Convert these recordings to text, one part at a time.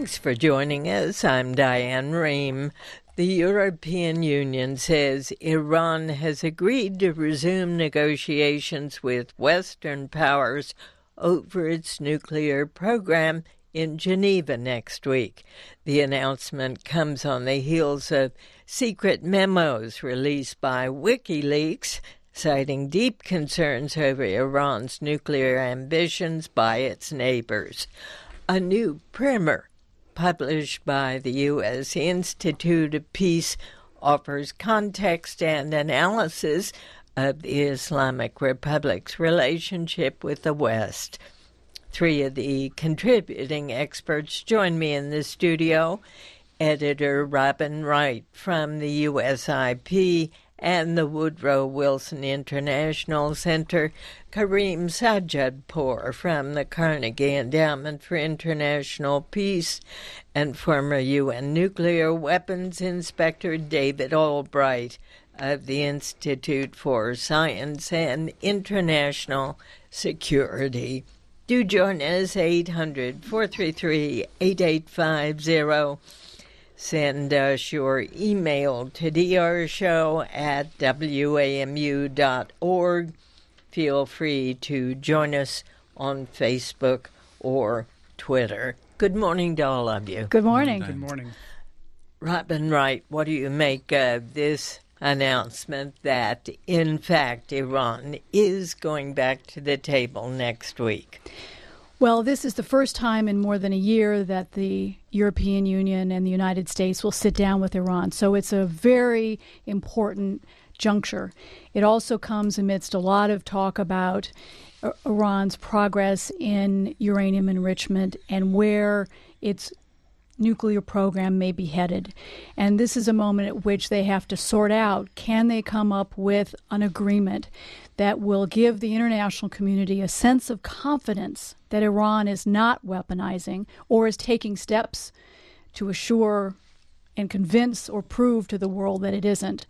Thanks for joining us. I'm Diane Rehm. The European Union says Iran has agreed to resume negotiations with Western powers over its nuclear program in Geneva next week. The announcement comes on the heels of secret memos released by WikiLeaks, citing deep concerns over Iran's nuclear ambitions by its neighbors. A new primer published by the U.S. Institute of Peace offers context and analysis of the Islamic Republic's relationship with the West. Three of the contributing experts join me in the studio. Editor Robin Wright from the USIP and the Woodrow Wilson International Center, Karim Sajjadpour from the Carnegie Endowment for International Peace, and former UN nuclear weapons inspector David Albright of the Institute for Science and International Security. Do join us, 800-433-8850. Send us your email to drshow@wamu.org. Feel free to join us on Facebook or Twitter. Good morning to all of you. Good morning. Good morning. Robin Wright, what do you make of this announcement that, in fact, Iran is going back to the table next week? Well, this is the first time in more than a year that the European Union and the United States will sit down with Iran. So it's a very important juncture. It also comes amidst a lot of talk about Iran's progress in uranium enrichment and where its nuclear program may be headed. And this is a moment at which they have to sort out, can they come up with an agreement that will give the international community a sense of confidence that Iran is not weaponizing or is taking steps to assure and convince or prove to the world that it isn't.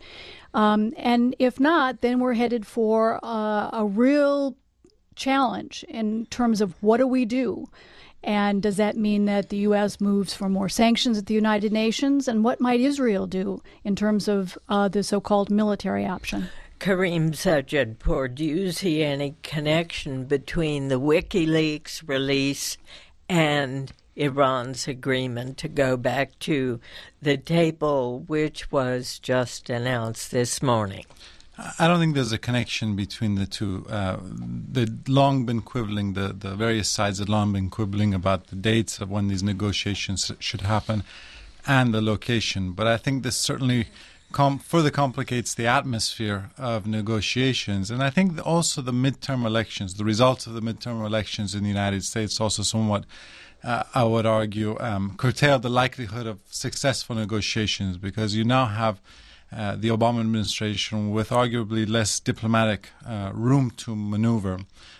And if not, then we're headed for a real challenge in terms of what do we do? And does that mean that the U.S. moves for more sanctions at the United Nations? And what might Israel do in terms of the so-called military option? Karim Sajjadpour, do you see any connection between the WikiLeaks release and Iran's agreement to go back to the table, which was just announced this morning? I don't think there's a connection between the two. They've long been quibbling, the various sides have long been quibbling about the dates of when these negotiations should happen and the location. But I think this certainly further complicates the atmosphere of negotiations. And I think also the midterm elections, the results of the midterm elections in the United States also somewhat, I would argue, curtail the likelihood of successful negotiations, because you now have the Obama administration with arguably less diplomatic room to maneuver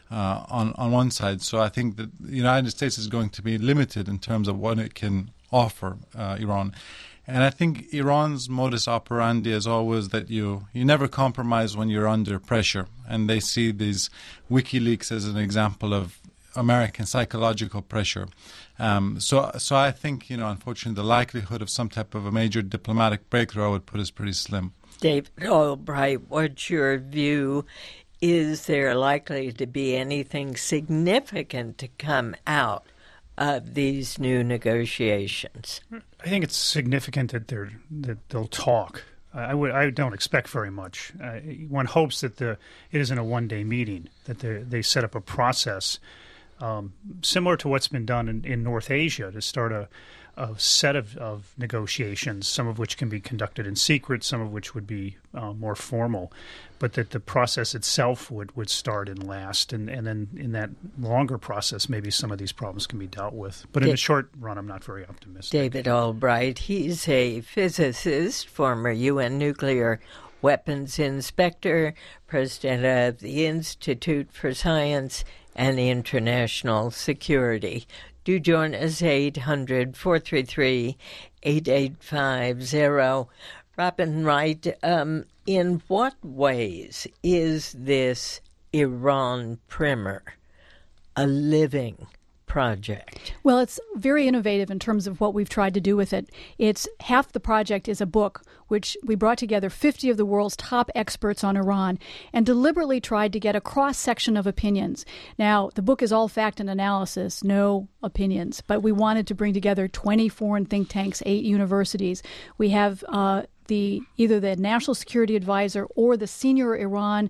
on one side. So I think that the United States is going to be limited in terms of what it can offer Iran. And I think Iran's modus operandi is always that you never compromise when you're under pressure. And they see these WikiLeaks as an example of American psychological pressure. So I think, unfortunately, the likelihood of some type of a major diplomatic breakthrough I would put is pretty slim. David Albright, what's your view? Is there likely to be anything significant to come out of these new negotiations? I think it's significant that they'll talk. I don't expect very much. One hopes that it isn't a one-day meeting, that they set up a process similar to what's been done in North Asia to start a set of negotiations, some of which can be conducted in secret, some of which would be more formal, but that the process itself would start and last, and then in that longer process, maybe some of these problems can be dealt with. But in the short run, I'm not very optimistic. David Albright, he's a physicist, former UN nuclear weapons inspector, president of the Institute for Science and International Security. Do join us, 800-433-8850. Robin Wright, in what ways is this Iran primer a living project? Well, it's very innovative in terms of what we've tried to do with it. It's half the project is a book, which we brought together 50 of the world's top experts on Iran and deliberately tried to get a cross-section of opinions. Now, the book is all fact and analysis, no opinions, but we wanted to bring together 20 foreign think tanks, 8 universities. We have either the National Security Advisor or the senior Iran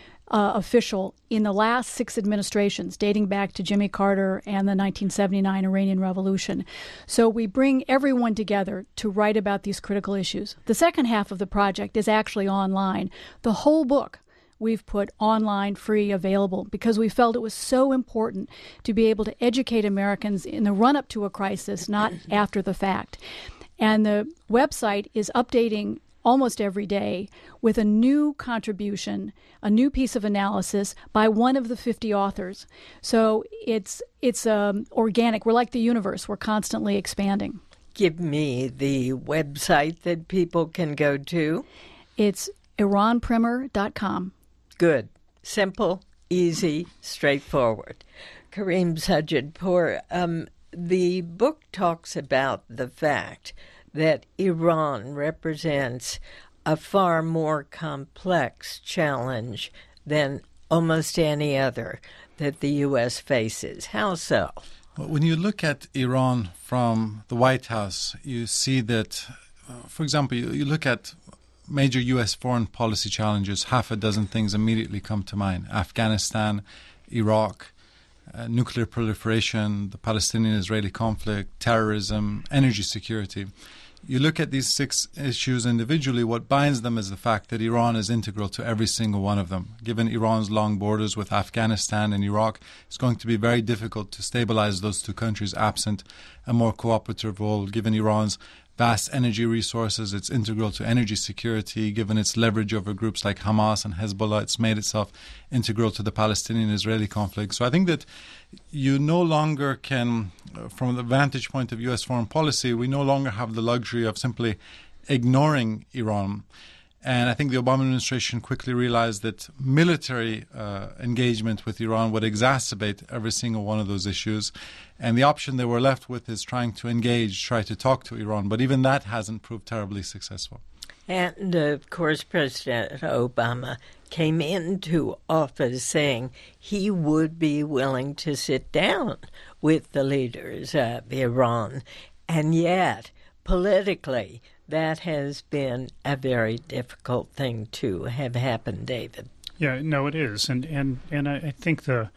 official in the last 6 administrations, dating back to Jimmy Carter and the 1979 Iranian Revolution. So we bring everyone together to write about these critical issues. The second half of the project is actually online. The whole book we've put online, free, available, because we felt it was so important to be able to educate Americans in the run-up to a crisis, not after the fact. And the website is updating almost every day with a new contribution, a new piece of analysis by one of the 50 authors. So it's organic. We're like the universe. We're constantly expanding. Give me the website that people can go to. It's iranprimer.com. Good. Simple, easy, straightforward. Karim Sajidpour, the book talks about the fact that Iran represents a far more complex challenge than almost any other that the U.S. faces. How so? Well, when you look at Iran from the White House, you see that, for example, you look at major U.S. foreign policy challenges, half a dozen things immediately come to mind. Afghanistan, Iraq, nuclear proliferation, the Palestinian-Israeli conflict, terrorism, energy security. You look at these 6 issues individually, what binds them is the fact that Iran is integral to every single one of them. Given Iran's long borders with Afghanistan and Iraq, it's going to be very difficult to stabilize those 2 countries absent a more cooperative role. Given Iran's vast energy resources, it's integral to energy security. Given its leverage over groups like Hamas and Hezbollah, it's made itself integral to the Palestinian-Israeli conflict. So I think that you no longer can, from the vantage point of U.S. foreign policy, we no longer have the luxury of simply ignoring Iran. And I think the Obama administration quickly realized that military engagement with Iran would exacerbate every single one of those issues. And the option they were left with is trying to engage, try to talk to Iran. But even that hasn't proved terribly successful. And, of course, President Obama came into office saying he would be willing to sit down with the leaders of Iran. And yet, politically, that has been a very difficult thing to have happen, David. Yeah, no, it is. And I think I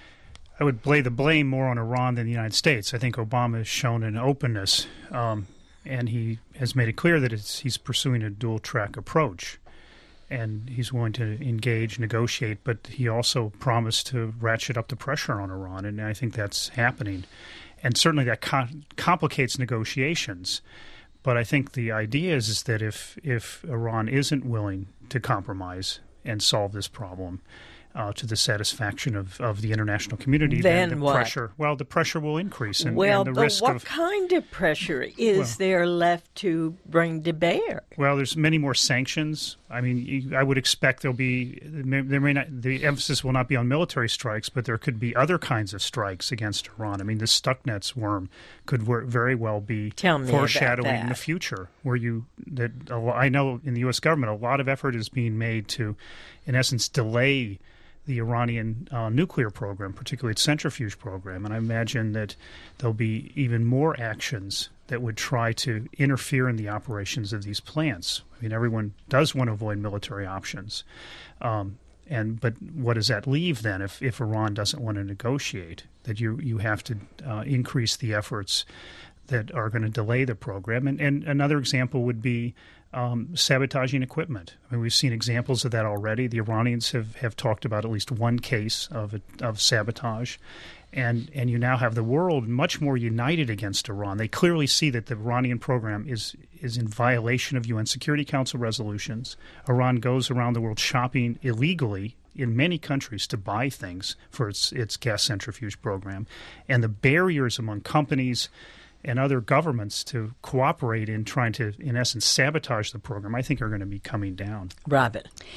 would lay the blame more on Iran than the United States. I think Obama has shown an openness, and he has made it clear that he's pursuing a dual-track approach. And he's willing to engage, negotiate, but he also promised to ratchet up the pressure on Iran, and I think that's happening. And certainly that complicates negotiations. But I think the idea is that if Iran isn't willing to compromise and solve this problem to the satisfaction of the international community, then the pressure will increase. And the risk what kind of pressure is there left to bring to bear? Well, there's many more sanctions. I mean, I would expect the emphasis will not be on military strikes, but there could be other kinds of strikes against Iran. I mean, the Stuxnet worm could very well be foreshadowing the future, I know in the U.S. government a lot of effort is being made to, in essence, delay the Iranian nuclear program, particularly its centrifuge program. And I imagine that there'll be even more actions that would try to interfere in the operations of these plants. I mean, everyone does want to avoid military options. But what does that leave then if Iran doesn't want to negotiate? That you have to increase the efforts that are going to delay the program. And another example would be sabotaging equipment. I mean, we've seen examples of that already. The Iranians have talked about at least one case of sabotage. And you now have the world much more united against Iran. They clearly see that the Iranian program is in violation of UN Security Council resolutions. Iran goes around the world shopping illegally in many countries to buy things for its gas centrifuge program. And the barriers among companies and other governments to cooperate in trying to, in essence, sabotage the program, I think are going to be coming down. Robin.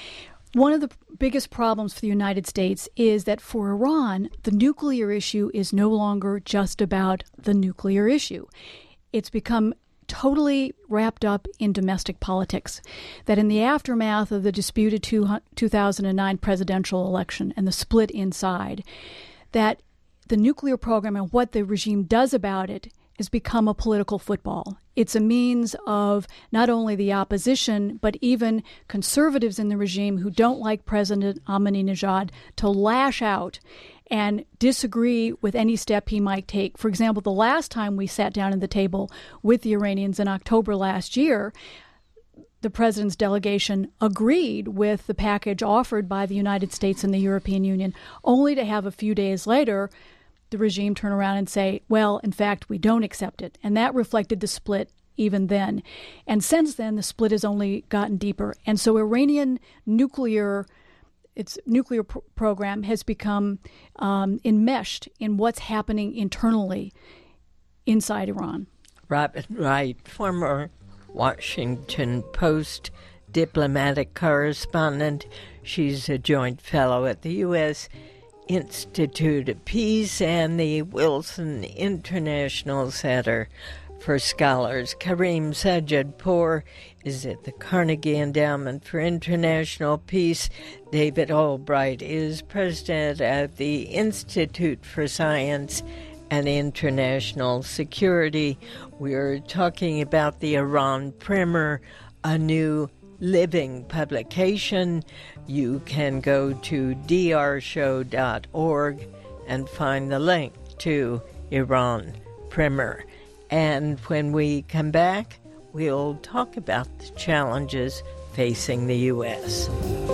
One of the biggest problems for the United States is that for Iran, the nuclear issue is no longer just about the nuclear issue. It's become totally wrapped up in domestic politics. That in the aftermath of the disputed 2009 presidential election and the split inside, that the nuclear program and what the regime does about it has become a political football. It's a means of not only the opposition, but even conservatives in the regime who don't like President Ahmadinejad to lash out and disagree with any step he might take. For example, the last time we sat down at the table with the Iranians in October last year, the president's delegation agreed with the package offered by the United States and the European Union, only to have a few days later the regime turn around and say, well, in fact, we don't accept it. And that reflected the split even then. And since then, the split has only gotten deeper. And so Iranian its nuclear program has become enmeshed in what's happening internally inside Iran. Robin Wright, former Washington Post diplomatic correspondent. She's a joint fellow at the U.S. Institute of Peace and the Wilson International Center for Scholars. Karim Sajjadpour is at the Carnegie Endowment for International Peace. David Albright is president of the Institute for Science and International Security. We're talking about the Iran Primer, a new living publication. You can go to drshow.org and find the link to Iran Primer. And when we come back, we'll talk about the challenges facing the U.S.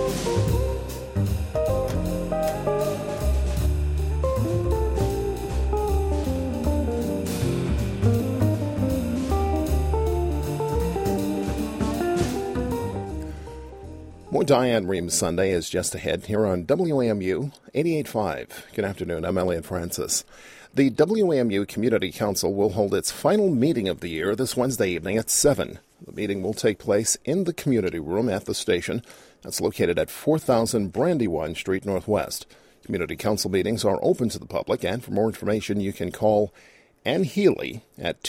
More Diane Rehm Sunday is just ahead here on WAMU 88.5. Good afternoon, I'm Elliot Francis. The WAMU Community Council will hold its final meeting of the year this Wednesday evening at 7. The meeting will take place in the community room at the station. That's located at 4000 Brandywine Street Northwest. Community Council meetings are open to the public, and for more information, you can call Ann Healy at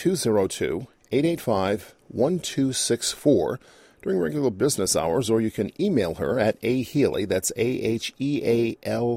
202-885-1264 during regular business hours, or you can email her at ahealy, that's AHEALY,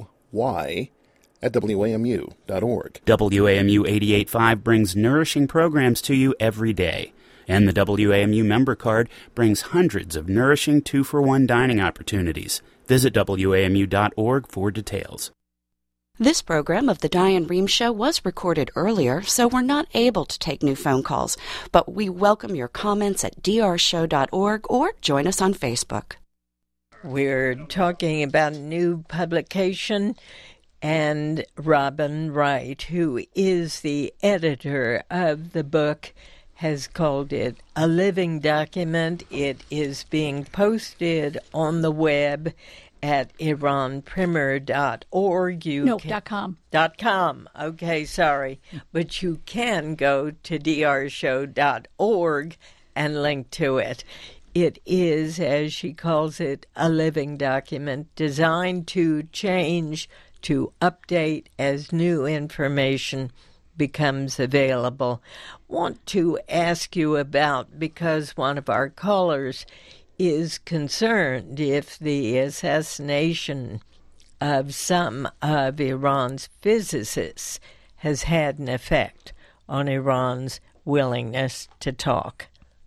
at WAMU.org. WAMU 88.5 brings nourishing programs to you every day. And the WAMU member card brings hundreds of nourishing 2-for-1 dining opportunities. Visit WAMU.org for details. This program of The Diane Rehm Show was recorded earlier, so we're not able to take new phone calls. But we welcome your comments at drshow.org or join us on Facebook. We're talking about a new publication, and Robin Wright, who is the editor of the book, has called it a living document. It is being posted on the web at iranprimer.org. .com. .com. Okay, sorry. But you can go to drshow.org and link to it. It is, as she calls it, a living document designed to change, to update as new information becomes available. Want to ask you about, because one of our callers is concerned if the assassination of some of Iran's physicists has had an effect on Iran's willingness to talk.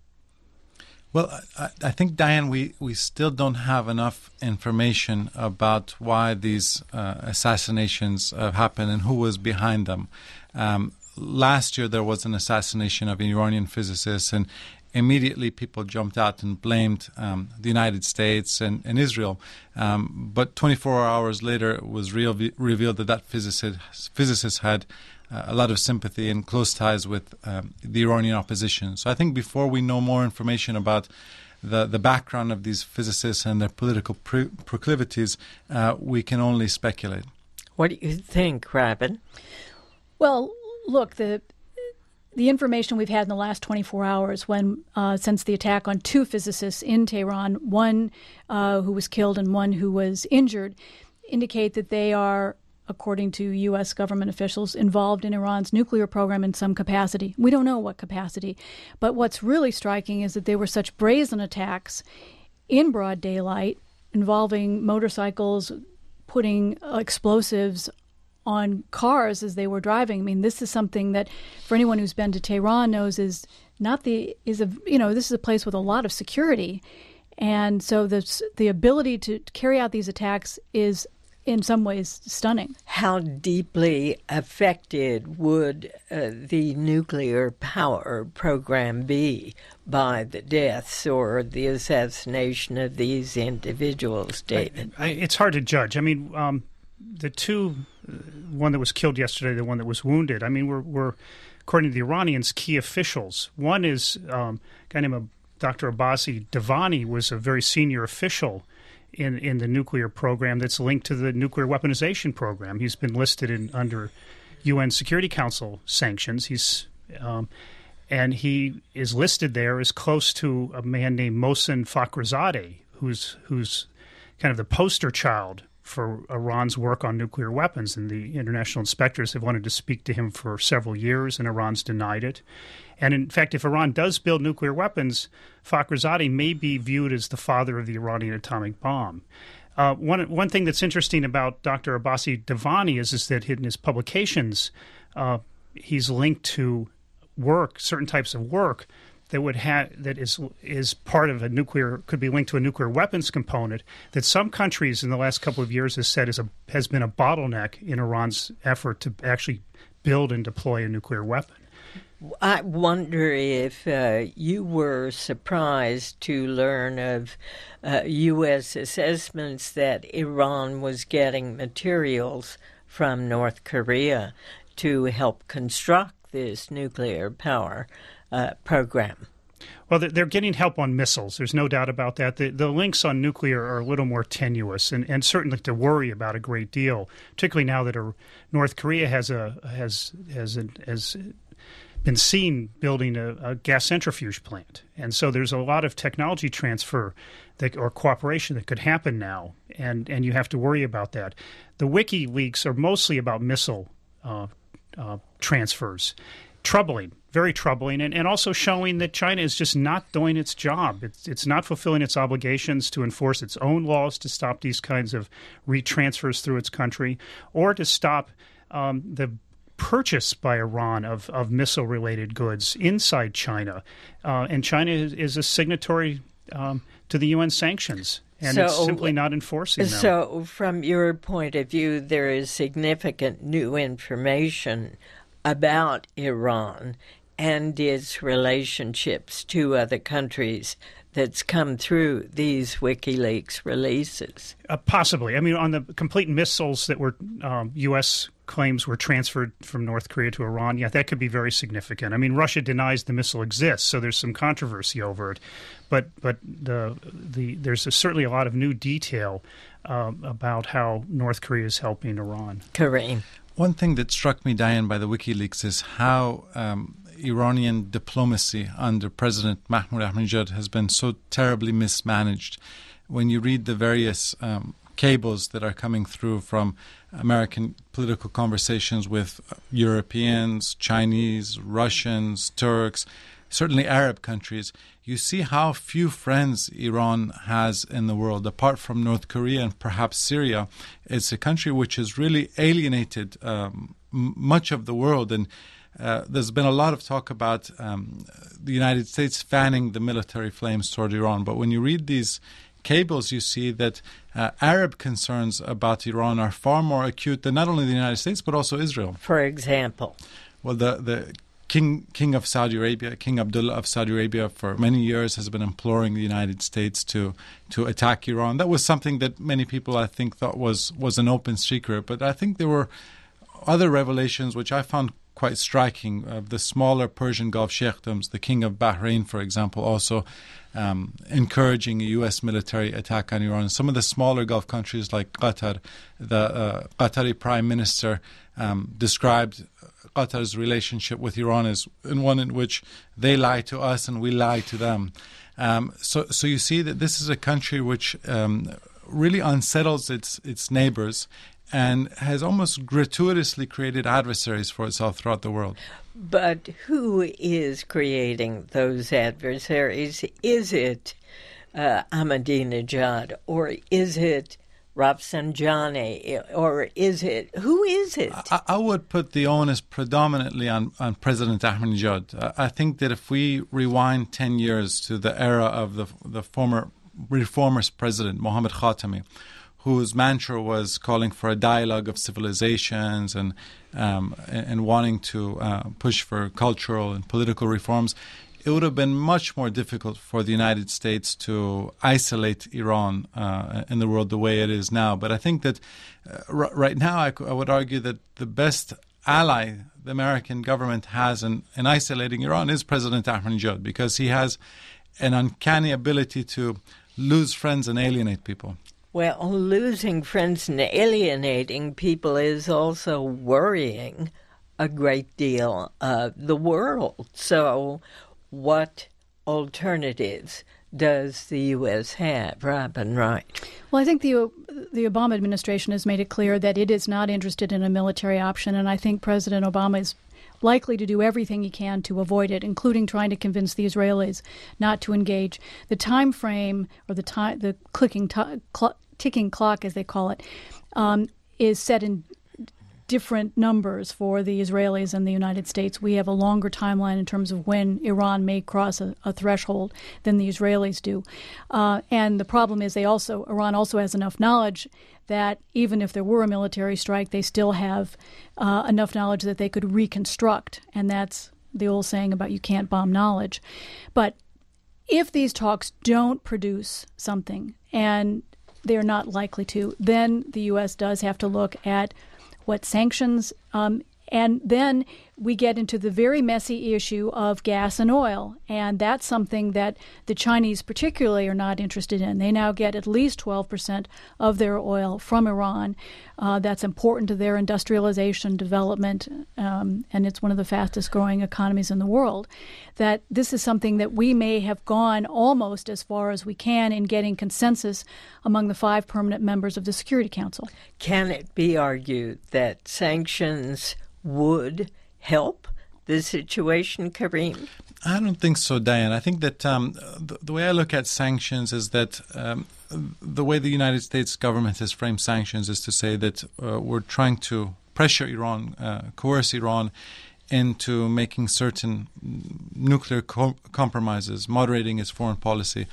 Well, I think, Diane, we still don't have enough information about why these assassinations happened and who was behind them. Last year there was an assassination of an Iranian physicist, and immediately people jumped out and blamed the United States and Israel. But 24 hours later it was revealed that physicist had a lot of sympathy and close ties with the Iranian opposition. So I think before we know more information about the background of these physicists and their political proclivities, we can only speculate. What do you think, Robin? Well, look, the the information we've had in the last 24 hours since the attack on 2 physicists in Tehran, one who was killed and one who was injured, indicate that they are, according to U.S. government officials, involved in Iran's nuclear program in some capacity. We don't know what capacity. But what's really striking is that they were such brazen attacks in broad daylight involving motorcycles putting explosives on cars as they were driving. I mean, this is something that, for anyone who's been to Tehran, knows this is a place with a lot of security, and so the ability to carry out these attacks is in some ways stunning. How deeply affected would the nuclear power program be by the deaths or the assassination of these individuals, David? It's hard to judge. I mean, the two, one that was killed yesterday, the one that was wounded, I mean, we're according to the Iranians, key officials. One is a guy named Dr. Abbasi Davani, was a very senior official in the nuclear program that's linked to the nuclear weaponization program. He's been listed under UN Security Council sanctions. And he is listed there as close to a man named Mohsen Fakhrizadeh, who's kind of the poster child for Iran's work on nuclear weapons, and the international inspectors have wanted to speak to him for several years, and Iran's denied it. And in fact, if Iran does build nuclear weapons, Fakhrizadeh may be viewed as the father of the Iranian atomic bomb. One thing that's interesting about Dr. Abbasi Davani is that in his publications, he's linked to certain types of work that is part of a nuclear, could be linked to a nuclear weapons component, that some countries in the last couple of years has said has been a bottleneck in Iran's effort to actually build and deploy a nuclear weapon. I wonder if you were surprised to learn of U.S. assessments that Iran was getting materials from North Korea to help construct this nuclear power program. Well, they're getting help on missiles. There's no doubt about that. The links on nuclear are a little more tenuous, and certainly to worry about a great deal, particularly now that North Korea has been seen building a gas centrifuge plant. And so there's a lot of technology transfer or cooperation that could happen now, and you have to worry about that. The WikiLeaks are mostly about missile transfers. Troubling, very troubling, and also showing that China is just not doing its job. It's not fulfilling its obligations to enforce its own laws to stop these kinds of retransfers through its country, or to stop the purchase by Iran of missile-related goods inside China. And China is a signatory to the UN sanctions, and it's simply not enforcing them. So from your point of view, there is significant new information about Iran and its relationships to other countries that's come through these WikiLeaks releases? Possibly. I mean, on the complete missiles that were U.S. claims were transferred from North Korea to Iran, yeah, that could be very significant. I mean, Russia denies the missile exists, so there's some controversy over it. But there's certainly a lot of new detail about how North Korea is helping Iran. Kareem. One thing that struck me, Diane, by the WikiLeaks is how Iranian diplomacy under President Mahmoud Ahmadinejad has been so terribly mismanaged. When you read the various cables that are coming through from American political conversations with Europeans, Chinese, Russians, Turks, certainly Arab countries, you see how few friends Iran has in the world. Apart from North Korea and perhaps Syria, it's a country which has really alienated much of the world. And there's been a lot of talk about the United States fanning the military flames toward Iran. But when you read these cables, you see that Arab concerns about Iran are far more acute than not only the United States, but also Israel. For example? Well, the King of Saudi Arabia, King Abdullah of Saudi Arabia, for many years has been imploring the United States to attack Iran. That was something that many people, I think, thought was an open secret. But I think there were other revelations which I found quite striking. Of the smaller Persian Gulf sheikdoms, the King of Bahrain, for example, also encouraging a U.S. military attack on Iran. Some of the smaller Gulf countries like Qatar, the Qatari Prime Minister described Qatar's relationship with Iran is one in which they lie to us and we lie to them. So you see that this is a country which really unsettles its neighbors and has almost gratuitously created adversaries for itself throughout the world. But who is creating those adversaries? Is it Ahmadinejad, or is it Rafsanjani, or who is it? I would put the onus predominantly on President Ahmadinejad. I think that if we rewind 10 years to the era of the former reformist president, Mohammad Khatami, whose mantra was calling for a dialogue of civilizations and wanting to push for cultural and political reforms, it would have been much more difficult for the United States to isolate Iran in the world the way it is now. But I think that right now I would argue that the best ally the American government has in isolating Iran is President Ahmadinejad, because he has an uncanny ability to lose friends and alienate people. Well, losing friends and alienating people is also worrying a great deal of the world. So what alternatives does the U.S. have? Robin Wright. Well, I think the Obama administration has made it clear that it is not interested in a military option, and I think President Obama is likely to do everything he can to avoid it, including trying to convince the Israelis not to engage. The time frame, or the ticking clock, as they call it, is set in different numbers for the Israelis and the United States. We have a longer timeline in terms of when Iran may cross a threshold than the Israelis do. And the problem is Iran also has enough knowledge that even if there were a military strike, they still have enough knowledge that they could reconstruct. And that's the old saying about you can't bomb knowledge. But if these talks don't produce something, and they're not likely to, then the U.S. does have to look at what sanctions, and then we get into the very messy issue of gas and oil, and that's something that the Chinese particularly are not interested in. They now get at least 12% of their oil from Iran. That's important to their industrialization, development, and it's one of the fastest growing economies in the world. That this is something that we may have gone almost as far as we can in getting consensus among the 5 permanent members of the Security Council. Can it be argued that sanctions would help the situation, Kareem? I don't think so, Diane. I think that the way I look at sanctions is that the way the United States government has framed sanctions is to say that we're trying to pressure Iran, coerce Iran into making certain nuclear compromises, moderating its foreign policy.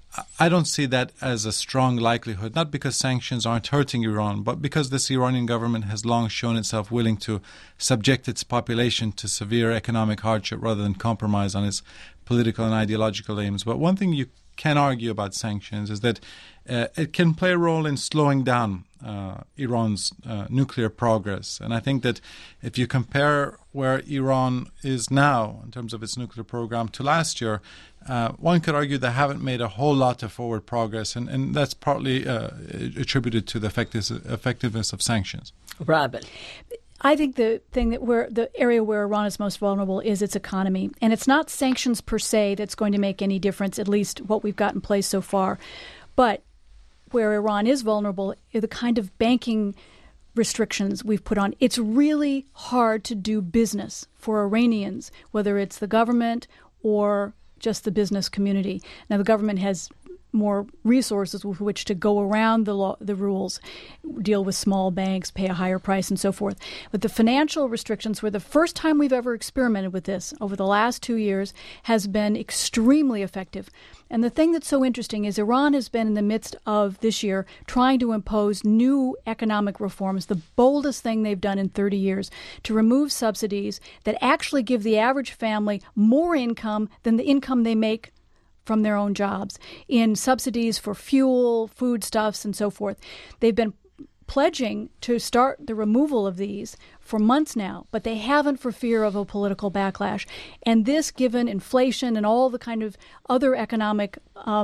I don't see that as a strong likelihood, not because sanctions aren't hurting Iran, but because this Iranian government has long shown itself willing to subject its population to severe economic hardship rather than compromise on its political and ideological aims. But one thing you can argue about sanctions is that it can play a role in slowing down Iran's nuclear progress. And I think that if you compare where Iran is now in terms of its nuclear program to last year, one could argue they haven't made a whole lot of forward progress, and that's partly attributed to the effectiveness of sanctions. Robin. I think the area where Iran is most vulnerable is its economy. And it's not sanctions per se that's going to make any difference, at least what we've got in place so far. But where Iran is vulnerable are the kind of banking restrictions we've put on. It's really hard to do business for Iranians, whether it's the government or just the business community. Now, the government has more resources with which to go around the rules, deal with small banks, pay a higher price, and so forth. But the financial restrictions were the first time we've ever experimented with this over the last 2 years, has been extremely effective. And the thing that's so interesting is Iran has been in the midst of this year trying to impose new economic reforms, the boldest thing they've done in 30 years, to remove subsidies that actually give the average family more income than the income they make from their own jobs, in subsidies for fuel, foodstuffs, and so forth. They've been pledging to start the removal of these for months now, but they haven't for fear of a political backlash. And this, given inflation and all the kind of other economic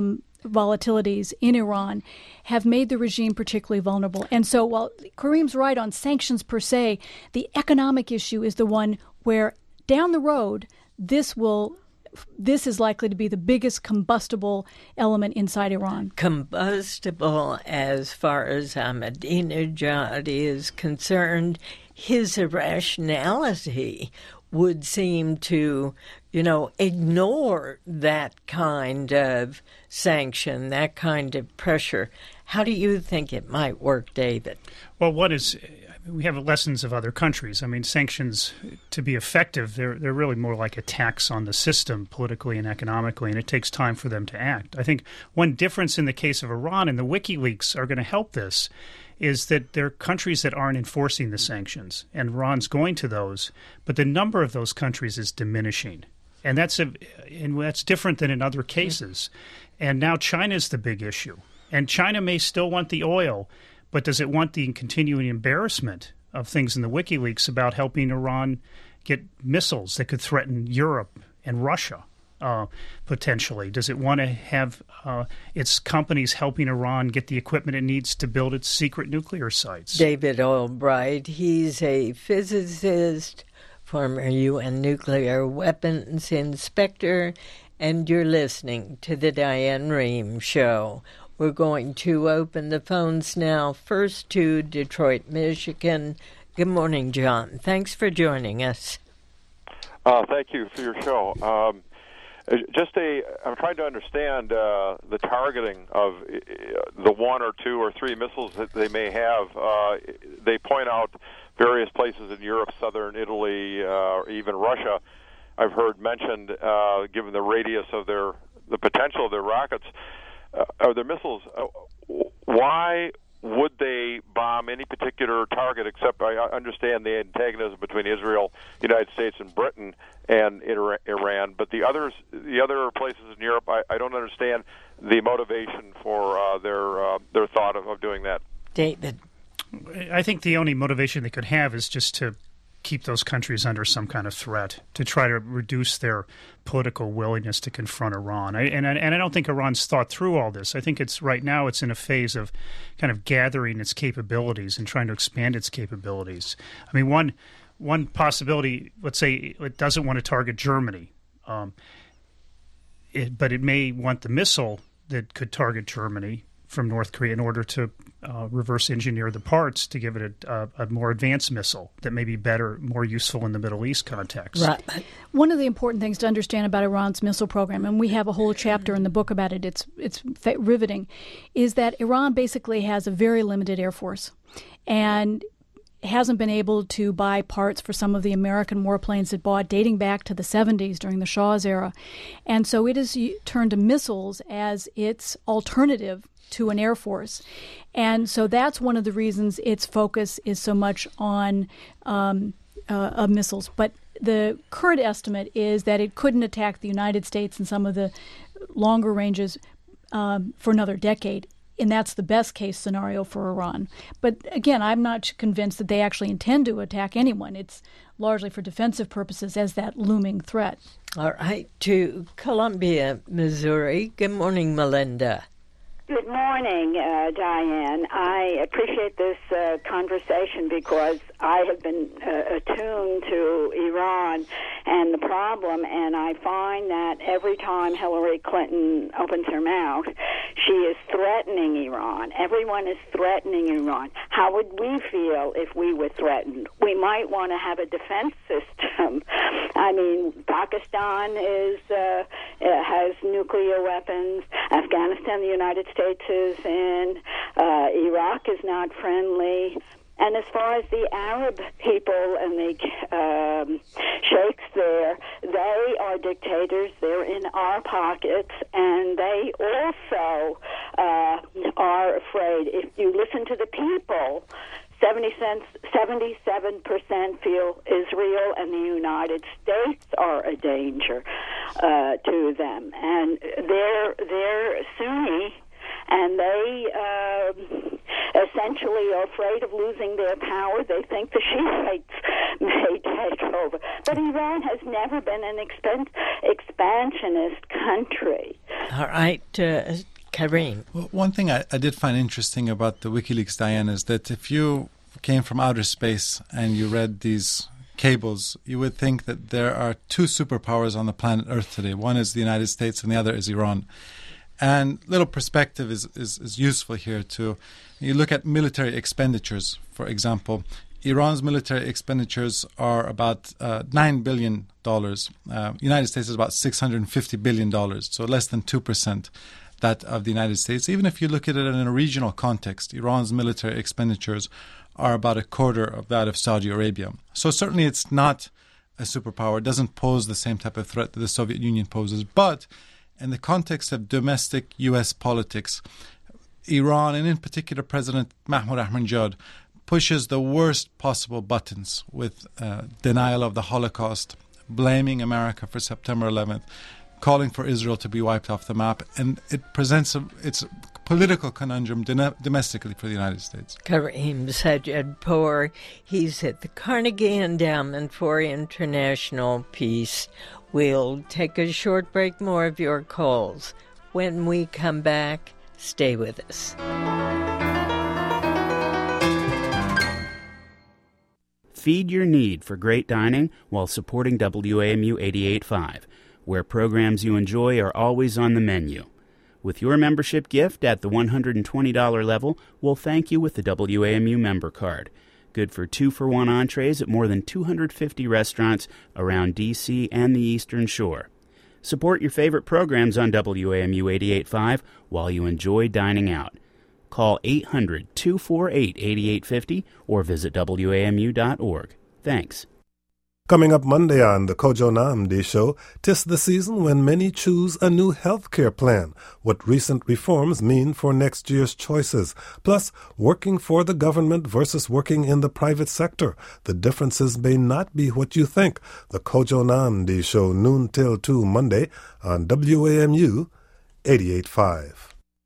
volatilities in Iran, have made the regime particularly vulnerable. And so while Kareem's right on sanctions per se, the economic issue is the one where down the road this is likely to be the biggest combustible element inside Iran. Combustible as far as Ahmadinejad is concerned, his irrationality would seem to, ignore that kind of sanction, that kind of pressure. How do you think it might work, David? Well, we have lessons of other countries. I mean, sanctions, to be effective, they're really more like attacks on the system politically and economically, and it takes time for them to act. I think one difference in the case of Iran, and the WikiLeaks are going to help this, is that there are countries that aren't enforcing the sanctions, and Iran's going to those, but the number of those countries is diminishing. And that's different than in other cases. And now China's the big issue. And China may still want the oil, but does it want the continuing embarrassment of things in the WikiLeaks about helping Iran get missiles that could threaten Europe and Russia, potentially? Does it want to have its companies helping Iran get the equipment it needs to build its secret nuclear sites? David Albright, he's a physicist, former UN nuclear weapons inspector, and you're listening to The Diane Rehm Show. We're going to open the phones now, first to Detroit, Michigan. Good morning, John. Thanks for joining us. Thank you for your show. I'm trying to understand the targeting of the 1 or 2 or 3 missiles that they may have. They point out various places in Europe, southern Italy, or even Russia. I've heard mentioned, given the radius of the potential of their rockets, or their missiles. Why would they bomb any particular target? Except I understand the antagonism between Israel, the United States, and Britain, and Iran. But the other places in Europe, I don't understand the motivation for their thought of doing that. David, I think the only motivation they could have is just to keep those countries under some kind of threat, to try to reduce their political willingness to confront Iran. And I don't think Iran's thought through all this. I think right now it's in a phase of kind of gathering its capabilities and trying to expand its capabilities. I mean, one possibility, let's say it doesn't want to target Germany, but it may want the missile that could target Germany from North Korea in order to reverse engineer the parts to give it a more advanced missile that may be better, more useful in the Middle East context. Right. One of the important things to understand about Iran's missile program, and we have a whole chapter in the book about it, it's riveting, is that Iran basically has a very limited air force and hasn't been able to buy parts for some of the American warplanes it bought dating back to the 70s during the Shah's era. And so it has turned to missiles as its alternative to an air force. And so that's one of the reasons its focus is so much on missiles. But the current estimate is that it couldn't attack the United States in some of the longer ranges for another decade. And that's the best case scenario for Iran. But again, I'm not convinced that they actually intend to attack anyone. It's largely for defensive purposes as that looming threat. All right, to Columbia, Missouri. Good morning, Melinda. Good morning, Diane. I appreciate this conversation because I have been attuned to Iran and the problem, and I find that every time Hillary Clinton opens her mouth, she is threatening Iran. Everyone is threatening Iran. How would we feel if we were threatened? We might want to have a defense system. I mean, Pakistan has nuclear weapons. Afghanistan, the United States is in. Iraq is not friendly. And as far as the Arab people and the sheikhs there, they are dictators. They're in our pockets, and they also are afraid. If you listen to the people, 77% feel Israel and the United States are a danger to them. And they're Sunni, and they essentially are afraid of losing their power. They think the Shiites may take over. But Iran has never been an expansionist country. All right, Kareem. Well, one thing I did find interesting about the WikiLeaks, Diane, is that if you came from outer space and you read these cables, you would think that there are two superpowers on the planet Earth today. One is the United States and the other is Iran. And little perspective is useful here too. You look at military expenditures, for example. Iran's military expenditures are about $9 billion. United States is about $650 billion, so less than 2% that of the United States. Even if you look at it in a regional context, Iran's military expenditures are about a quarter of that of Saudi Arabia. So certainly it's not a superpower. It doesn't pose the same type of threat that the Soviet Union poses. But in the context of domestic U.S. politics, Iran, and in particular President Mahmoud Ahmadinejad, pushes the worst possible buttons with denial of the Holocaust, blaming America for September 11th, calling for Israel to be wiped off the map, and it presents its political conundrum domestically for the United States. Kareem Sajjadpour, he's at the Carnegie Endowment for International Peace. We'll take a short break, more of your calls. When we come back, stay with us. Feed your need for great dining while supporting WAMU 88.5, where programs you enjoy are always on the menu. With your membership gift at the $120 level, we'll thank you with the WAMU member card. Good for 2-for-1 entrees at more than 250 restaurants around D.C. and the Eastern Shore. Support your favorite programs on WAMU 88.5 while you enjoy dining out. Call 800-248-8850 or visit WAMU.org. Thanks. Coming up Monday on the Kojo Nnamdi Show, 'tis the season when many choose a new health care plan, what recent reforms mean for next year's choices, plus working for the government versus working in the private sector. The differences may not be what you think. The Kojo Nnamdi Show, noon till 2 Monday on WAMU 88.5.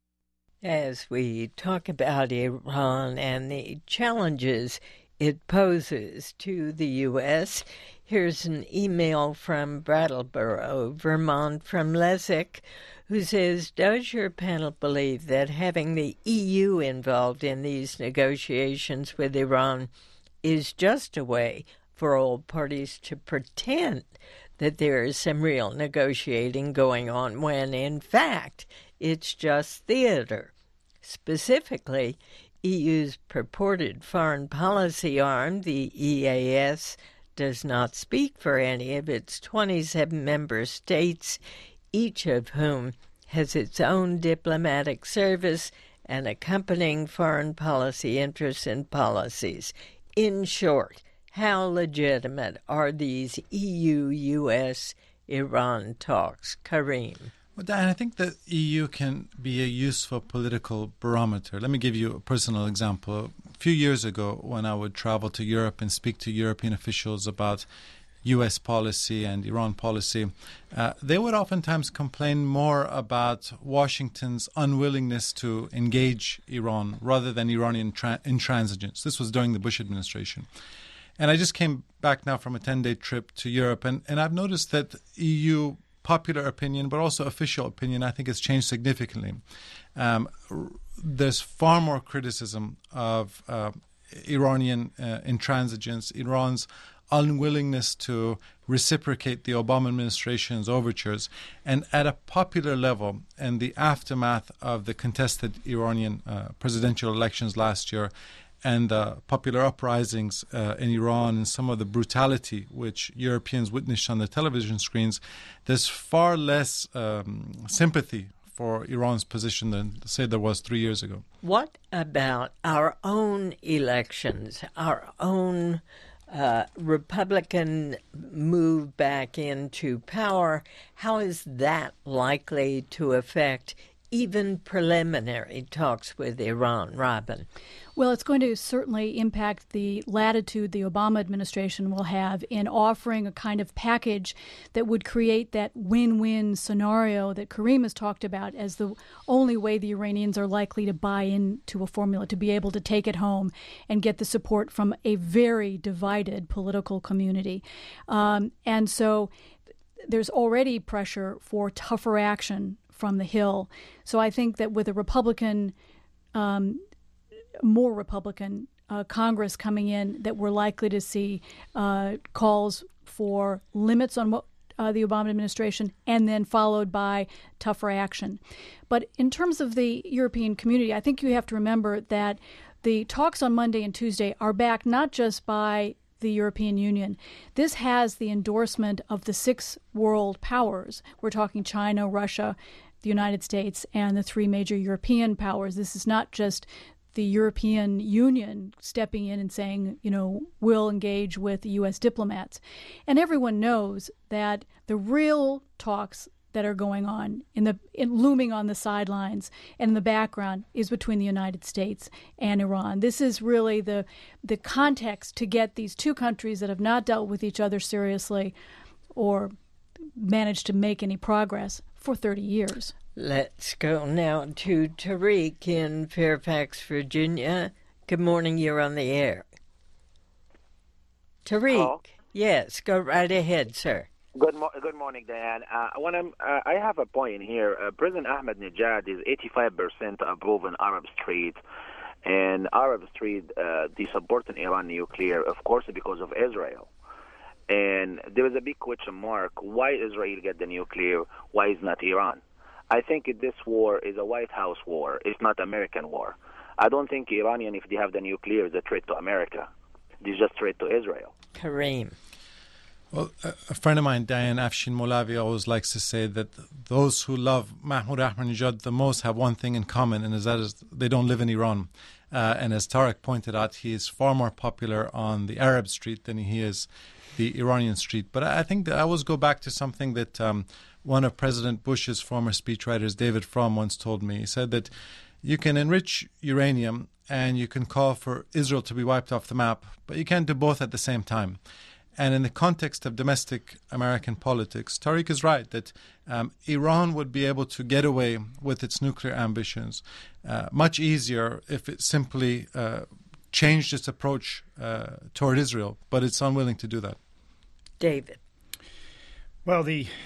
As we talk about Iran and the challenges it poses to the U.S., here's an email from Brattleboro, Vermont, from Lesick, who says, does your panel believe that having the EU involved in these negotiations with Iran is just a way for all parties to pretend that there is some real negotiating going on when, in fact, it's just theater? Specifically, EU's purported foreign policy arm, the EAS, does not speak for any of its 27 member states, each of whom has its own diplomatic service and accompanying foreign policy interests and policies. In short, how legitimate are these EU-US-Iran talks? Kareem. Well, Diane, I think the EU can be a useful political barometer. Let me give you a personal example. A few years ago, when I would travel to Europe and speak to European officials about U.S. policy and Iran policy, they would oftentimes complain more about Washington's unwillingness to engage Iran rather than Iranian intransigence. This was during the Bush administration. And I just came back now from a 10-day trip to Europe, and I've noticed that EU popular opinion, but also official opinion, I think has changed significantly. There's far more criticism of Iranian intransigence, Iran's unwillingness to reciprocate the Obama administration's overtures, and at a popular level, in the aftermath of the contested Iranian presidential elections last year, and the popular uprisings in Iran and some of the brutality which Europeans witnessed on the television screens, there's far less sympathy for Iran's position than, say, there was 3 years ago. What about our own elections, our own Republican move back into power? How is that likely to affect even preliminary talks with Iran, Robin? Well, it's going to certainly impact the latitude the Obama administration will have in offering a kind of package that would create that win-win scenario that Kareem has talked about as the only way the Iranians are likely to buy into a formula, to be able to take it home and get the support from a very divided political community. And so there's already pressure for tougher action from the Hill. So I think that with a Republican more Republican Congress coming in that we're likely to see calls for limits on what the Obama administration, and then followed by tougher action. But in terms of the European community, I think you have to remember that the talks on Monday and Tuesday are backed not just by the European Union. This has the endorsement of the 6 world powers. We're talking China, Russia, the United States, and the 3 major European powers. This is not just the European Union stepping in and saying, we'll engage with the U.S. diplomats. And everyone knows that the real talks that are going on, looming on the sidelines and in the background, is between the United States and Iran. This is really the context to get these 2 countries that have not dealt with each other seriously or managed to make any progress for 30 years. Let's go now to Tariq in Fairfax, Virginia. Good morning, you're on the air. Tariq, Hello? Yes, go right ahead, sir. Good morning, Diane. I have a point here. President Ahmadinejad is 85% approved in Arab Street, and Arab Street they support Iran nuclear, of course, because of Israel. And there is a big question mark: why Israel get the nuclear? Why is not Iran? I think this war is a White House war. It's not American war. I don't think Iranian, if they have the nuclear, is a threat to America. They're just a threat to Israel. Kareem. Well, a friend of mine, Diane Afshin Molavi, always likes to say that those who love Mahmoud Ahmadinejad the most have one thing in common, and that is they don't live in Iran. And as Tariq pointed out, he is far more popular on the Arab street than he is the Iranian street. But I think that I always go back to something that one of President Bush's former speechwriters, David Frum, once told me. He said that you can enrich uranium and you can call for Israel to be wiped off the map, but you can't do both at the same time. And in the context of domestic American politics, Tariq is right that Iran would be able to get away with its nuclear ambitions much easier if it simply changed its approach toward Israel, but it's unwilling to do that. David. Well,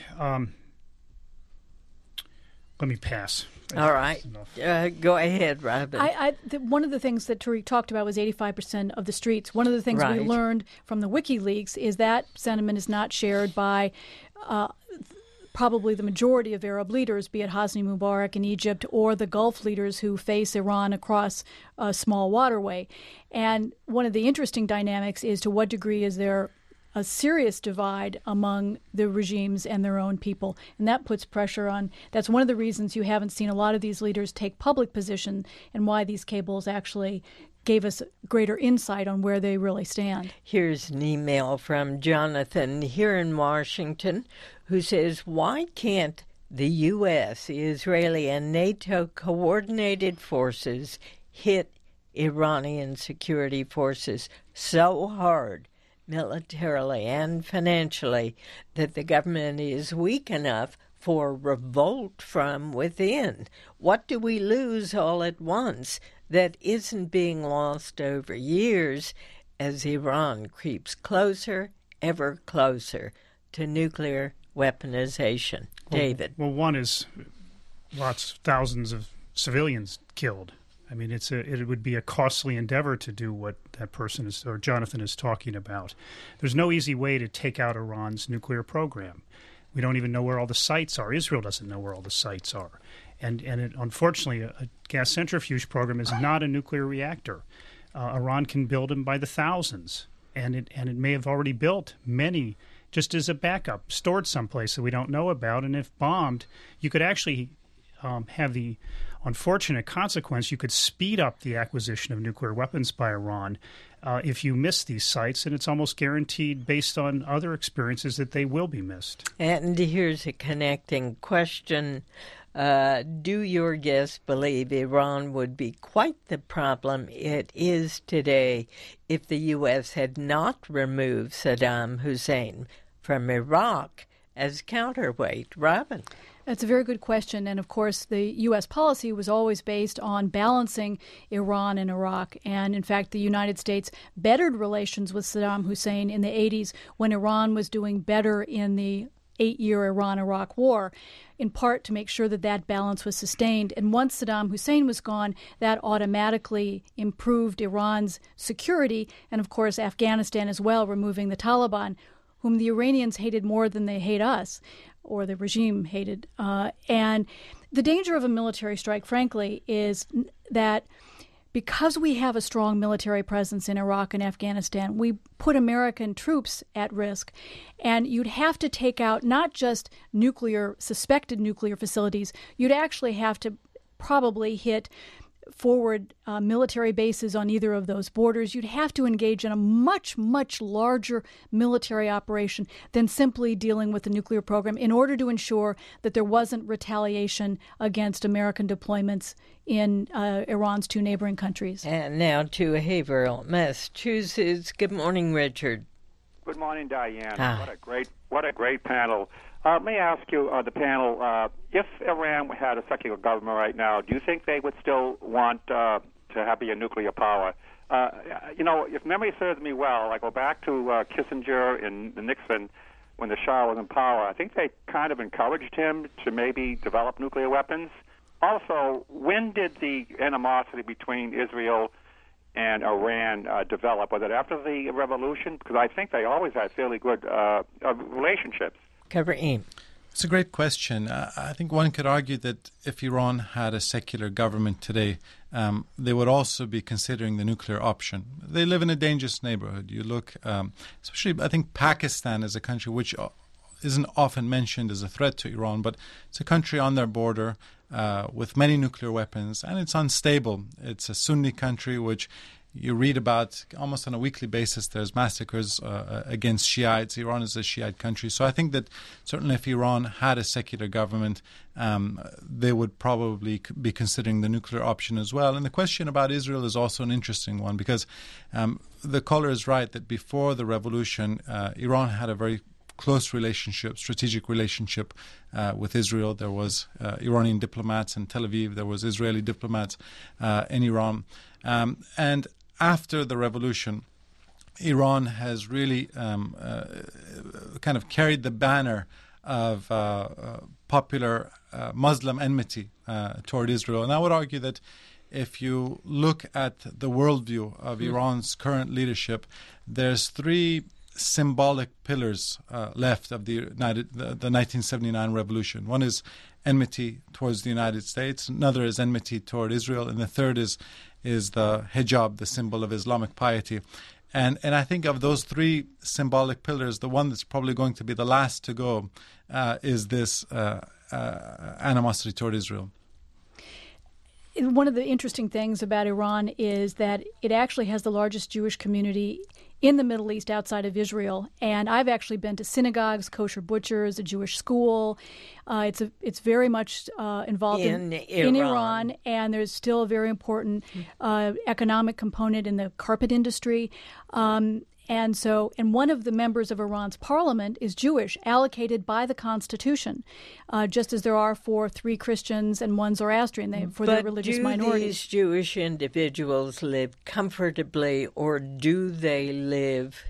let me pass. All right. Go ahead, Robin. One of the things that Tariq talked about was 85% of the streets. One of the things we learned from the WikiLeaks is that sentiment is not shared by probably the majority of Arab leaders, be it Hosni Mubarak in Egypt or the Gulf leaders who face Iran across a small waterway. And one of the interesting dynamics is to what degree is there a serious divide among the regimes and their own people. And that puts pressure on. That's one of the reasons you haven't seen a lot of these leaders take public position and why these cables actually gave us greater insight on where they really stand. Here's an email from Jonathan here in Washington who says, why can't the U.S., Israeli, and NATO coordinated forces hit Iranian security forces so hard militarily and financially that the government is weak enough for revolt from within? What do we lose all at once that isn't being lost over years as Iran creeps closer, ever closer to nuclear weaponization? David. Well, one is thousands of civilians killed. I mean, it would be a costly endeavor to do what that person is, or Jonathan is talking about. There's no easy way to take out Iran's nuclear program. We don't even know where all the sites are. Israel doesn't know where all the sites are. And unfortunately, a gas centrifuge program is not a nuclear reactor. Iran can build them by the thousands, and it may have already built many just as a backup, stored someplace that we don't know about. And if bombed, you could actually have the unfortunate consequence, you could speed up the acquisition of nuclear weapons by Iran if you miss these sites, and it's almost guaranteed based on other experiences that they will be missed. And here's a connecting question. Do your guests believe Iran would be quite the problem it is today if the U.S. had not removed Saddam Hussein from Iraq as counterweight? Robin? That's a very good question. And, of course, the U.S. policy was always based on balancing Iran and Iraq. And, in fact, the United States bettered relations with Saddam Hussein in the 80s when Iran was doing better in the 8-year Iran-Iraq war, in part to make sure that that balance was sustained. And once Saddam Hussein was gone, that automatically improved Iran's security, and of course Afghanistan as well, removing the Taliban, whom the Iranians hated more than they hate us, or the regime hated. And the danger of a military strike, frankly, is that because we have a strong military presence in Iraq and Afghanistan, we put American troops at risk. And you'd have to take out not just suspected nuclear facilities, you'd actually have to probably hit forward military bases on either of those borders. You'd have to engage in a much, much larger military operation than simply dealing with the nuclear program in order to ensure that there wasn't retaliation against American deployments in Iran's two neighboring countries. And now to Haverhill, Massachusetts. Good morning, Richard. Good morning, Diane. What a great panel. Let me ask you, the panel, if Iran had a secular government right now, do you think they would still want to be a nuclear power? If memory serves me well, I go back to Kissinger and Nixon when the Shah was in power. I think they kind of encouraged him to maybe develop nuclear weapons. Also, when did the animosity between Israel and Iran develop? Was it after the revolution? Because I think they always had fairly good relationships. Kareem. It's a great question. I think one could argue that if Iran had a secular government today, they would also be considering the nuclear option. They live in a dangerous neighborhood. You look, especially I think Pakistan is a country which isn't often mentioned as a threat to Iran, but it's a country on their border with many nuclear weapons, and it's unstable. It's a Sunni country which you read about almost on a weekly basis. There's massacres against Shiites. Iran is a Shiite country. So I think that certainly if Iran had a secular government, they would probably be considering the nuclear option as well. And the question about Israel is also an interesting one because the caller is right that before the revolution, Iran had a very close relationship, strategic relationship with Israel. There was Iranian diplomats in Tel Aviv. There was Israeli diplomats in Iran. And after the revolution, Iran has really kind of carried the banner of popular Muslim enmity toward Israel. And I would argue that if you look at the worldview of Iran's current leadership, there's three symbolic pillars left of the 1979 revolution. One is enmity towards the United States, another is enmity toward Israel, and the third is the hijab, the symbol of Islamic piety. And I think of those three symbolic pillars, the one that's probably going to be the last to go is this animosity toward Israel. One of the interesting things about Iran is that it actually has the largest Jewish community in the Middle East outside of Israel. And I've actually been to synagogues, kosher butchers, a Jewish school. It's very much involved in Iran. And there's still a very important economic component in the carpet industry. And one of the members of Iran's parliament is Jewish, allocated by the Constitution, just as there are for 3 Christians and 1 Zoroastrian for their religious minorities. But do these Jewish individuals live comfortably, or do they live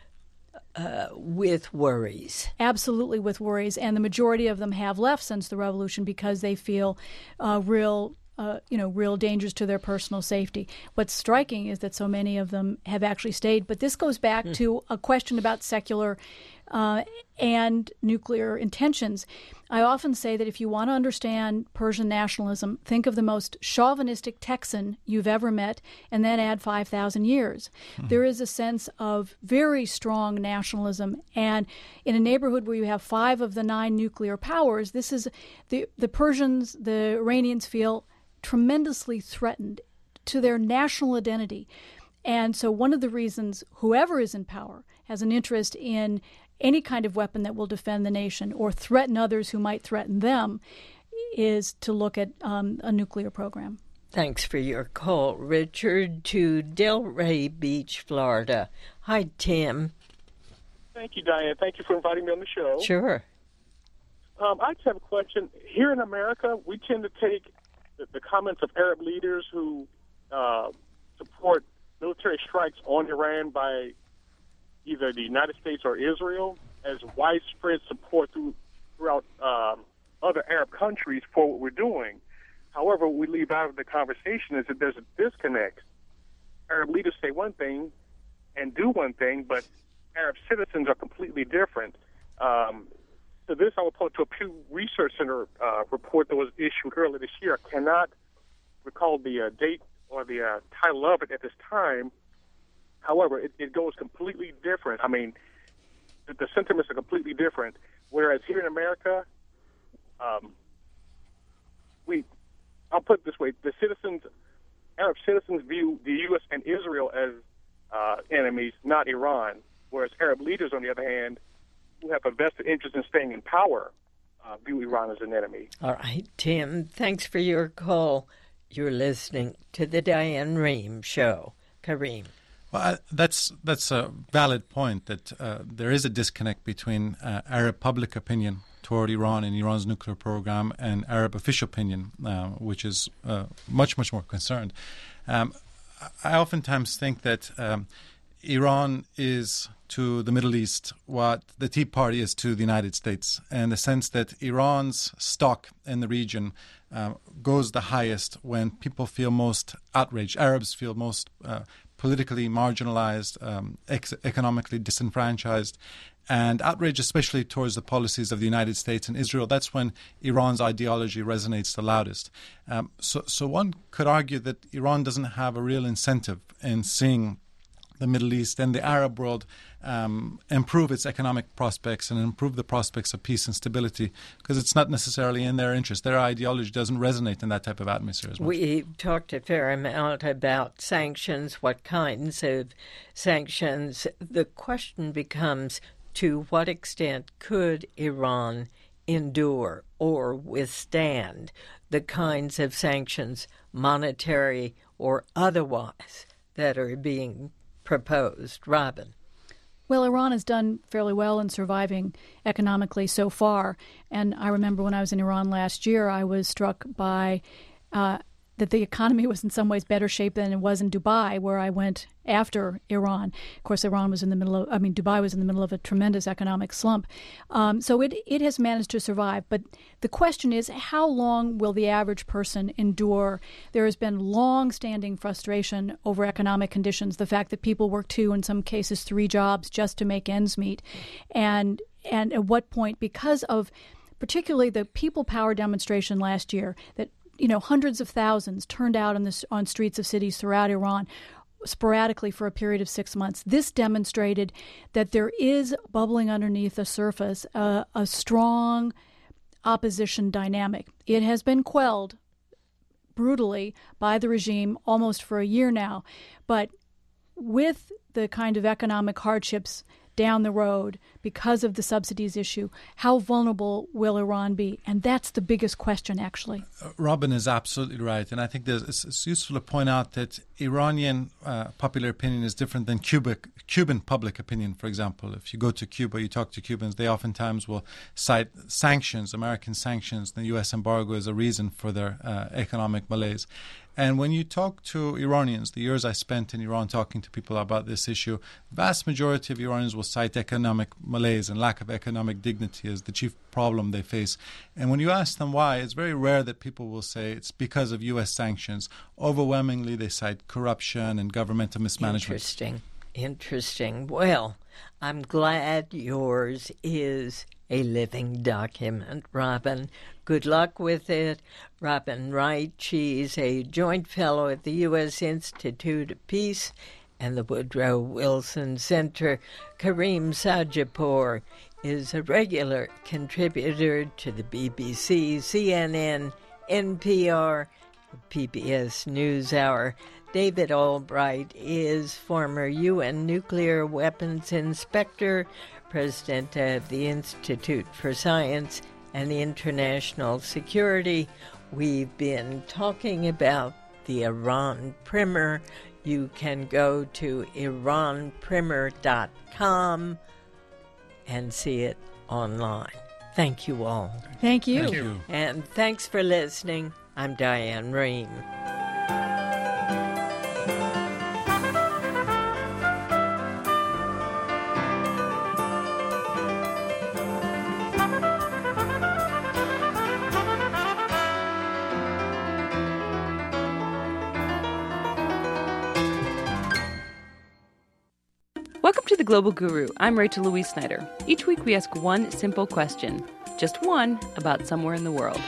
with worries? Absolutely with worries, and the majority of them have left since the revolution because they feel real dangers to their personal safety. What's striking is that so many of them have actually stayed. But this goes back to a question about secular and nuclear intentions. I often say that if you want to understand Persian nationalism, think of the most chauvinistic Texan you've ever met, and then add 5,000 years. There is a sense of very strong nationalism, and in a neighborhood where you have 5 of the 9 nuclear powers, this is the Persians, the Iranians feel tremendously threatened to their national identity. And so one of the reasons whoever is in power has an interest in any kind of weapon that will defend the nation or threaten others who might threaten them is to look at a nuclear program. Thanks for your call, Richard, to Delray Beach, Florida. Hi, Tim. Thank you, Diane. Thank you for inviting me on the show. Sure. I just have a question. Here in America, we tend to take the comments of Arab leaders who support military strikes on Iran by either the United States or Israel as widespread support throughout other Arab countries for what we're doing. However, what we leave out of the conversation is that there's a disconnect. Arab leaders say one thing and do one thing, but Arab citizens are completely different. To this, I will point to a Pew Research Center report that was issued earlier this year. I cannot recall the date or the title of it at this time. However, it goes completely different. I mean, the sentiments are completely different. Whereas here in America, I'll put it this way: Arab citizens view the U.S. and Israel as enemies, not Iran. Whereas Arab leaders, on the other hand, who have a vested interest in staying in power, view Iran as an enemy. All right, Tim, thanks for your call. You're listening to the Diane Rehm Show. Kareem. Well, that's a valid point, that there is a disconnect between Arab public opinion toward Iran and Iran's nuclear program and Arab official opinion, which is much, much more concerned. I oftentimes think that Iran is to the Middle East what the Tea Party is to the United States, in the sense that Iran's stock in the region goes the highest when people feel most outraged. Arabs feel most politically marginalized, economically disenfranchised, and outrage especially towards the policies of the United States and Israel. That's when Iran's ideology resonates the loudest. So one could argue that Iran doesn't have a real incentive in seeing the Middle East and the Arab world improve its economic prospects and improve the prospects of peace and stability, because it's not necessarily in their interest. Their ideology doesn't resonate in that type of atmosphere as much. We talked a fair amount about sanctions, what kinds of sanctions. The question becomes, to what extent could Iran endure or withstand the kinds of sanctions, monetary or otherwise, that are being proposed? Robin. Well, Iran has done fairly well in surviving economically so far. And I remember when I was in Iran last year, I was struck by that the economy was in some ways better shape than it was in Dubai, where I went after Iran. Of course, Dubai was in the middle of a tremendous economic slump. So it has managed to survive. But the question is, how long will the average person endure? There has been long-standing frustration over economic conditions, the fact that people work 2, in some cases 3 jobs just to make ends meet. And at what point, because of particularly the people power demonstration last year, that hundreds of thousands turned out on streets of cities throughout Iran sporadically for a period of 6 months. This demonstrated that there is bubbling underneath the surface a strong opposition dynamic. It has been quelled brutally by the regime almost for a year now, but with the kind of economic hardships down the road because of the subsidies issue, how vulnerable will Iran be? And that's the biggest question, actually. Robin is absolutely right. And I think it's useful to point out that Iranian popular opinion is different than Cuban public opinion, for example. If you go to Cuba, you talk to Cubans, they oftentimes will cite sanctions, American sanctions, the U.S. embargo as a reason for their economic malaise. And when you talk to Iranians, the years I spent in Iran talking to people about this issue, the vast majority of Iranians will cite economic malaise and lack of economic dignity as the chief problem they face. And when you ask them why, it's very rare that people will say it's because of U.S. sanctions. Overwhelmingly, they cite corruption and governmental mismanagement. Interesting. Well, I'm glad yours is a living document, Robin. Good luck with it. Robin Wright, she's a joint fellow at the U.S. Institute of Peace and the Woodrow Wilson Center. Kareem Sajipour is a regular contributor to the BBC, CNN, NPR, the PBS NewsHour. David Albright is former UN nuclear weapons inspector, president of the Institute for Science and International Security. We've been talking about the Iran Primer. You can go to iranprimer.com and see it online. Thank you all. Thank you. Thank you. And thanks for listening. I'm Diane Rehm. Welcome to The Global Guru. I'm Rachel Louise Snyder. Each week we ask one simple question, just one about somewhere in the world.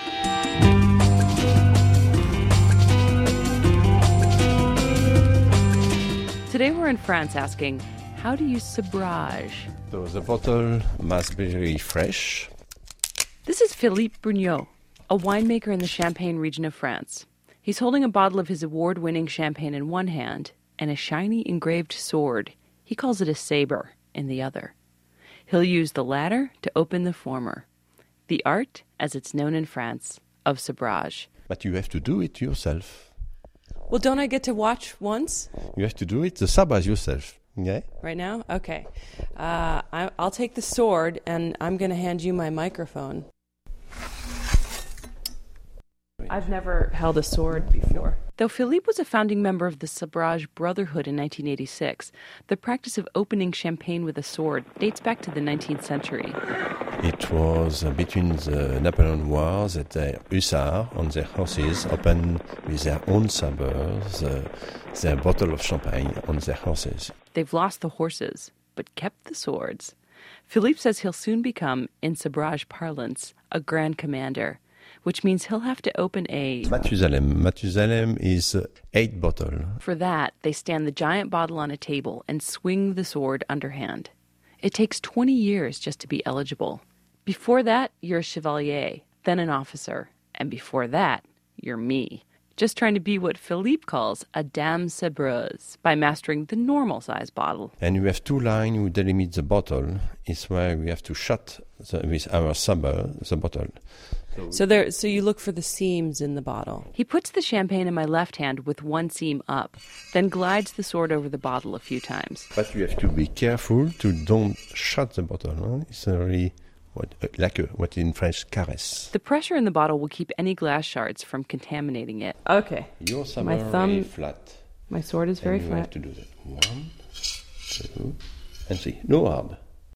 Today we're in France asking, how do you sabrage? So the bottle must be very fresh. This is Philippe Brugnot, a winemaker in the Champagne region of France. He's holding a bottle of his award-winning champagne in one hand and a shiny engraved sword. He calls it a saber in the other. He'll use the latter to open the former. The art, as it's known in France, of sabrage. But you have to do it yourself. Well, don't I get to watch once? You have to do it, the sabrage yourself. Yeah? Right now? Okay. I'll take the sword, and I'm going to hand you my microphone. I've never held a sword before. Though Philippe was a founding member of the Sabrage Brotherhood in 1986, the practice of opening champagne with a sword dates back to the 19th century. It was between the Napoleon Wars that the hussars on their horses opened with their own sabers their bottle of champagne on their horses. They've lost the horses, but kept the swords. Philippe says he'll soon become, in Sabrage parlance, a Grand Commander, which means he'll have to open a... Mathusalem. Mathusalem is 8 bottles. For that, they stand the giant bottle on a table and swing the sword underhand. It takes 20 years just to be eligible. Before that, you're a chevalier, then an officer. And before that, you're me. Just trying to be what Philippe calls a dame sabreuse by mastering the normal-size bottle. And we have 2 lines who delimit the bottle. It's where we have to shut with our saber the bottle. So you look for the seams in the bottle. He puts the champagne in my left hand with one seam up, then glides the sword over the bottle a few times. But you have to be careful to don't shut the bottle. Huh? It's really what in French, caresse. The pressure in the bottle will keep any glass shards from contaminating it. Okay. Your saber is very flat. My sword is very flat. You have to do that. 1, 2, and 3. No hard.